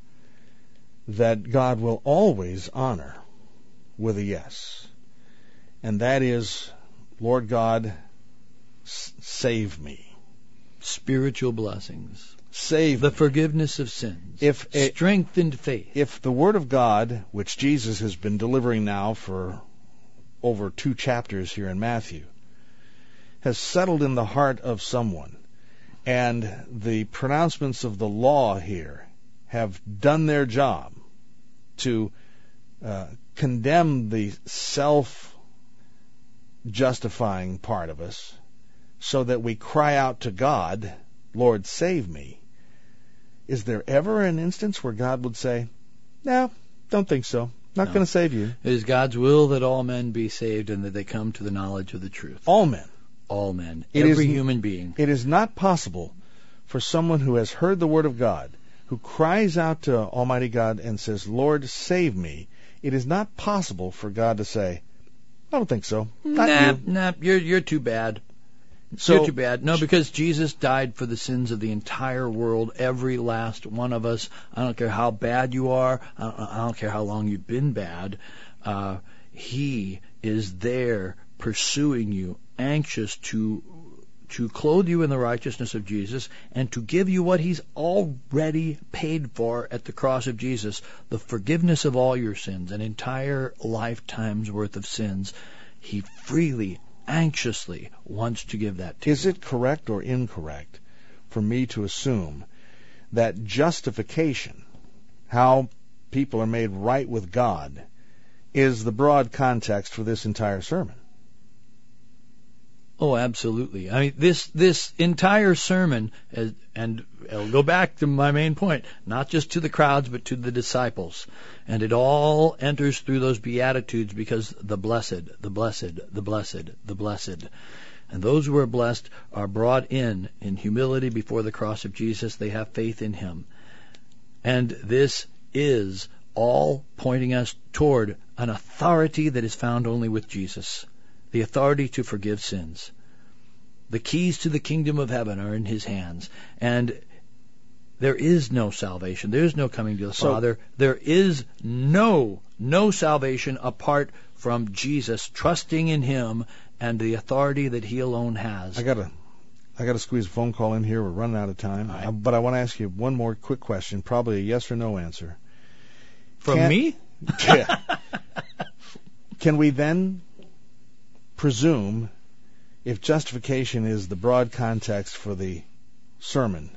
[SPEAKER 2] that God will always honor with a yes. And that is, Lord God, s- save me.
[SPEAKER 4] Spiritual blessings.
[SPEAKER 2] Save
[SPEAKER 4] the
[SPEAKER 2] me.
[SPEAKER 4] forgiveness of sins.
[SPEAKER 2] If a,
[SPEAKER 4] strengthened faith.
[SPEAKER 2] If the Word of God, which Jesus has been delivering now for over two chapters here in Matthew, has settled in the heart of someone, and the pronouncements of the law here have done their job to uh, condemn the self-justifying part of us so that we cry out to God, Lord, save me. Is there ever an instance where God would say, no, don't think so. Not
[SPEAKER 4] no.
[SPEAKER 2] going to save you.
[SPEAKER 4] It is God's will that all men be saved and that they come to the knowledge of the truth.
[SPEAKER 2] All men.
[SPEAKER 4] All men.
[SPEAKER 2] It
[SPEAKER 4] Every
[SPEAKER 2] is,
[SPEAKER 4] human being.
[SPEAKER 2] It is not possible for someone who has heard the Word of God, who cries out to Almighty God and says, Lord, save me. It is not possible for God to say, I don't think so. Not
[SPEAKER 4] nah,
[SPEAKER 2] you.
[SPEAKER 4] nah, you're, you're too bad.
[SPEAKER 2] So,
[SPEAKER 4] You're too bad. No, because Jesus died for the sins of the entire world, every last one of us. I don't care how bad you are. I don't, I don't care how long you've been bad. Uh, he is there pursuing you, anxious to to clothe you in the righteousness of Jesus and to give you what he's already paid for at the cross of Jesus, the forgiveness of all your sins, an entire lifetime's worth of sins. He freely, anxiously wants to give that to you.
[SPEAKER 2] Is it correct or incorrect for me to assume that justification, how people are made right with God, is the broad context for this entire sermon?
[SPEAKER 4] Oh, absolutely. I mean, this this entire sermon, uh, and I'll go back to my main point, not just to the crowds, but to the disciples. And it all enters through those Beatitudes because the blessed, the blessed, the blessed, the blessed. And those who are blessed are brought in in humility before the cross of Jesus. They have faith in him. And this is all pointing us toward an authority that is found only with Jesus, the authority to forgive sins. The keys to the kingdom of heaven are in his hands, and there is no salvation. There is no coming to the so, Father. There is no, no salvation apart from Jesus, trusting in him and the authority that he alone has.
[SPEAKER 2] I gotta, I gotta squeeze a phone call in here. We're running out of time, right. uh, but I want to ask you one more quick question, probably a yes or no answer.
[SPEAKER 4] From
[SPEAKER 2] Can,
[SPEAKER 4] me?
[SPEAKER 2] Yeah. Can we then presume, if justification is the broad context for the sermon,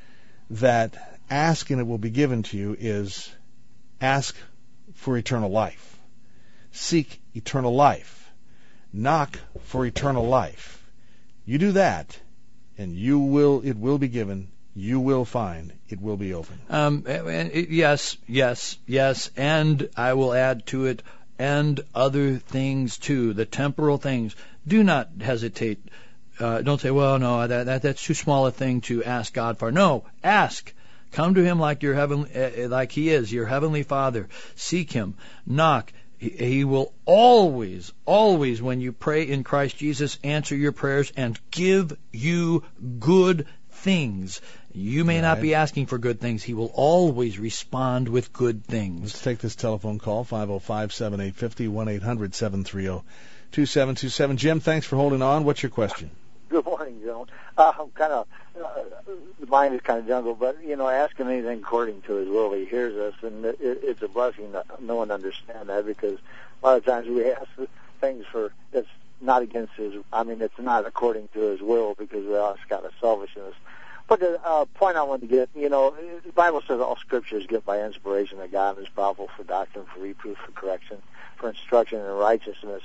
[SPEAKER 2] that ask and it will be given to you is ask for eternal life, seek eternal life, knock for eternal life. You do that, and you will. It will be given. You will find. It will be open.
[SPEAKER 4] Um, and it, yes, yes, yes, and I will add to it, and other things too, the temporal things. Do not hesitate. Uh, don't say, well, no, that, that that's too small a thing to ask God for. No, ask. Come to him like your heaven, uh, like he is, your heavenly Father. Seek him. Knock. He, he will always, always, when you pray in Christ Jesus, answer your prayers and give you good things. You may right. not be asking for good things. He will always respond with good things.
[SPEAKER 2] Let's take this telephone call, five oh five, seven eight five oh, one eight hundred, seven three oh, two seven two seven. Jim, thanks for holding on. What's your question?
[SPEAKER 10] Good morning, Joan. Uh, I'm kind of, uh, the mind is kind of jungled, but, you know, asking anything according to his will, he hears us, and it, it's a blessing that no one understands that, because a lot of times we ask things for, that's not against his, I mean, it's not according to his will, because we all got a selfishness. But the uh, point I want to get, you know, the Bible says all Scripture is given by inspiration of God and is powerful for doctrine, for reproof, for correction, for instruction in righteousness.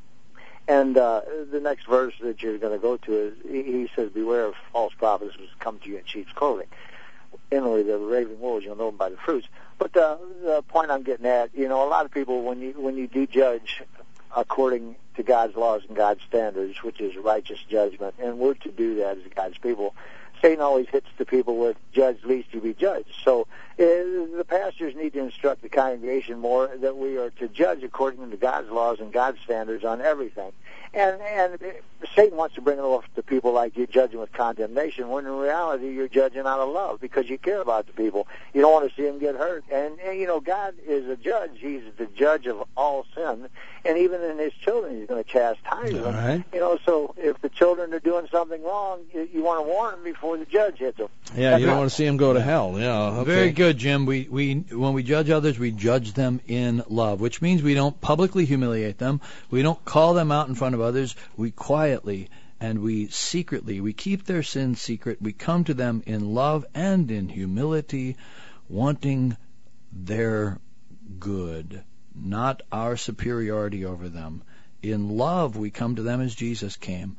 [SPEAKER 10] And uh, the next verse that you're going to go to is, he says, beware of false prophets who come to you in sheep's clothing. Inwardly, they're raving wolves, you'll know them by the fruits. But the, the point I'm getting at, you know, a lot of people, when you when you do judge according to God's laws and God's standards, which is righteous judgment, and we're to do that as God's people, Satan always hits the people with judge lest you be judged. So uh, the pastors need to instruct the congregation more that we are to judge according to God's laws and God's standards on everything. And and Satan wants to bring it off to people like you're judging with condemnation, when in reality you're judging out of love because you care about the people. You don't want to see them get hurt. And, and you know, God is a judge. He's the judge of all sin. And even in his children, he's going to chastise them.
[SPEAKER 2] Right.
[SPEAKER 10] You know, so if the children are doing something wrong, you, you want to warn them before the judge hits them.
[SPEAKER 2] Yeah,
[SPEAKER 10] That's
[SPEAKER 2] you don't
[SPEAKER 10] right.
[SPEAKER 2] want to see them go to hell. Yeah, okay.
[SPEAKER 4] Very good, Jim. We we when we judge others, we judge them in love, which means we don't publicly humiliate them. We don't call them out in front of others. We quietly and we secretly, we keep their sins secret. We come to them in love and in humility, wanting their good, not our superiority over them. In love, we come to them as Jesus came.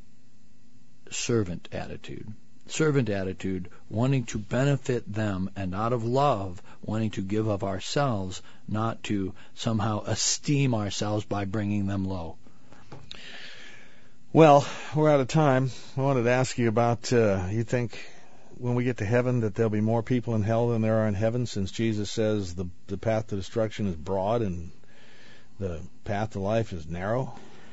[SPEAKER 4] Servant attitude. Servant attitude, wanting to benefit them, and out of love, wanting to give of ourselves, not to somehow esteem ourselves by bringing them low.
[SPEAKER 2] Well, we're out of time. I wanted to ask you about, uh, you think when we get to heaven that there'll be more people in hell than there are in heaven, since Jesus says the the path to destruction is broad and the path to life is narrow?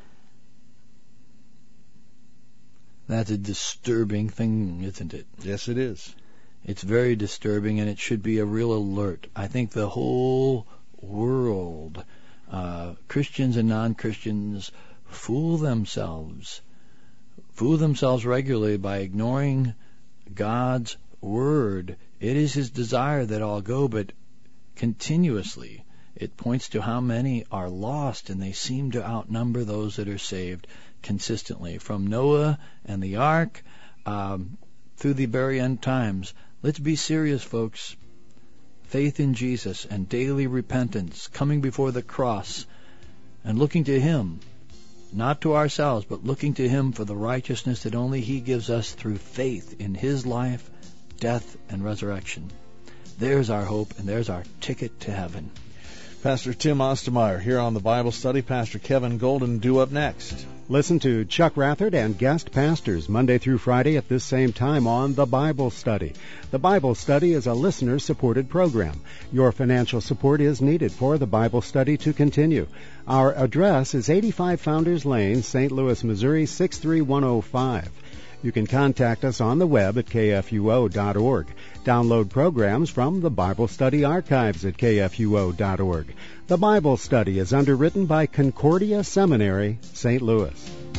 [SPEAKER 4] That's a disturbing thing, isn't it?
[SPEAKER 2] Yes, it is.
[SPEAKER 4] It's very disturbing, and it should be a real alert. I think the whole world, uh, Christians and non-Christians, fool themselves, fool themselves regularly by ignoring God's word. It is his desire that all go, but continuously it points to how many are lost, and they seem to outnumber those that are saved consistently. From Noah and the ark um, through the very end times. Let's be serious, folks. Faith in Jesus and daily repentance, coming before the cross and looking to him, not to ourselves, but looking to him for the righteousness that only he gives us through faith in his life, death, and resurrection. There's our hope, and there's our ticket to heaven.
[SPEAKER 2] Pastor Tim Ostermeyer here on the Bible Study. Pastor Kevin Golden due up next.
[SPEAKER 1] Listen to Chuck Rathert and guest pastors Monday through Friday at this same time on The Bible Study. The Bible Study is a listener-supported program. Your financial support is needed for The Bible Study to continue. Our address is eighty-five Founders Lane, Saint Louis, Missouri, six three one oh five. You can contact us on the web at k f u o dot org. Download programs from the Bible Study archives at k f u o dot org. The Bible Study is underwritten by Concordia Seminary, Saint Louis.